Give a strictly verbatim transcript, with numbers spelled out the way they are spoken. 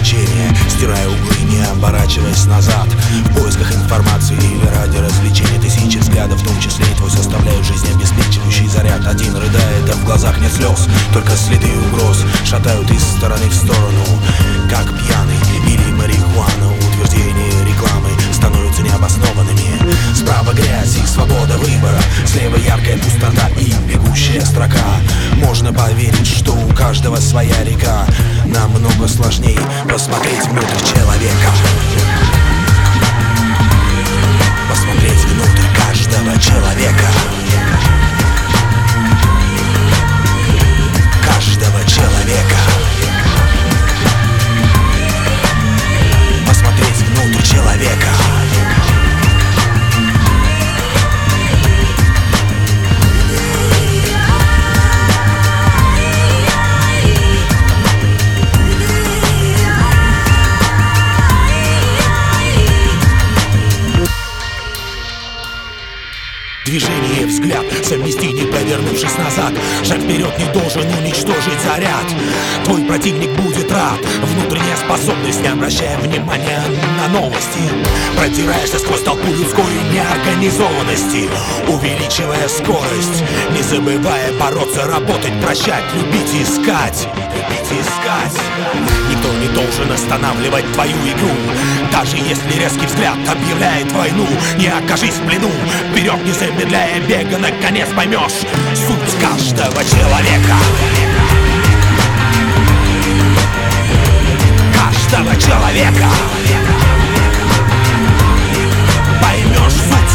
развлечения. Стирая углы, не оборачиваясь назад, в поисках информации или ради развлечения. Тысячи взглядов, в том числе и твой, составляют жизнь обеспечивающий заряд. Один рыдает, а в глазах нет слез, только следы угроз шатают из стороны в сторону, как пьяный или марихуана. Утверждения рекламы становятся необоснованными. Справа грязь и свобода выбора, слева яркая пустота и бегущая строка. Можно поверить, что у каждого своя река. Намного сложнее посмотреть внутрь человека. Посмотреть внутрь каждого человека. Каждого человека. Посмотреть внутрь человека. Движение, взгляд, совмести, не повернувшись назад. Шаг вперед не должен уничтожить заряд. Твой противник будет рад. Внутренняя способность, не обращая внимания на новости. Продираешься сквозь толпу людской неорганизованности, увеличивая скорость, не забывая бороться, работать, прощать, любить и искать. Любить и искать. Никто не должен останавливать твою игру. Даже если резкий взгляд объявляет войну, не окажись в плену. Вперед, не замедляя бега, наконец поймешь суть каждого человека. Каждого человека. Поймешь суть